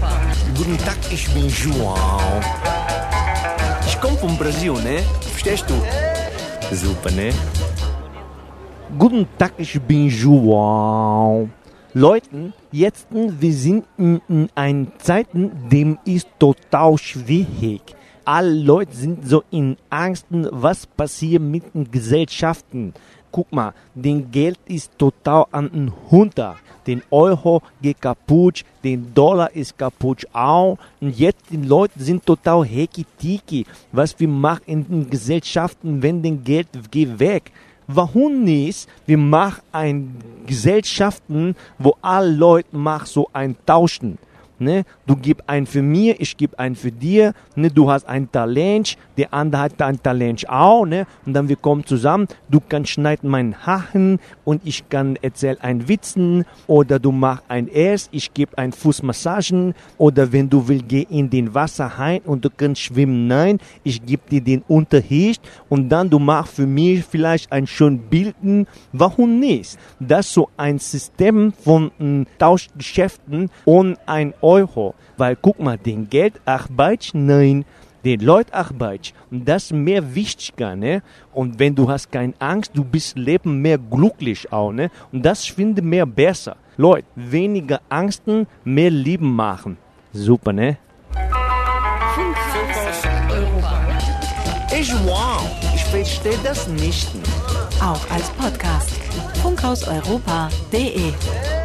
Guten Tag, ich bin João. Ich komme vom Brasil, ne? Verstehst du? Super, ne? Guten Tag, ich bin João. Leute, jetzt, wir sind in einer Zeit, dem ist total schwierig. Alle Leute sind so in Angst, was passiert mit den Gesellschaften. Guck mal, den Geld ist total an den Hunter. Den Euro geht kaputt, den Dollar ist kaputt auch. Und jetzt die Leute sind total heki-tiki. Was wir machen in den Gesellschaften, wenn das Geld geht weg. Warum nicht? Wir machen ein Gesellschaften, wo alle Leute machen so ein Tauschen. Ne? Du gibst einen für mir, ich gebe einen für dir. Ne? Du hast ein Talent, der andere hat ein Talent auch. Ne? Und dann wir kommen zusammen. Du kannst schneiden meinen Haaren und ich kann erzählen einen Witzen. Oder du machst ein Erst, ich gebe einen Fußmassagen. Oder wenn du willst, geh in den Wasser rein und du kannst schwimmen. Nein, ich gebe dir den Unterricht. Und dann du machst für mich vielleicht ein schönes Bilden. Warum nicht? Das ist so ein System von Tauschgeschäften und ein Euro, weil guck mal, den Geld arbeitet, nein, den Leute arbeitet und das ist mehr wichtiger, ne? Und wenn du hast keine Angst, du bist Leben mehr glücklich auch, ne? Und das finde ich mehr besser. Leute, weniger Angsten, mehr Leben machen. Super, ne? Ich verstehe das nicht. Auch als Podcast. Funkhauseuropa.de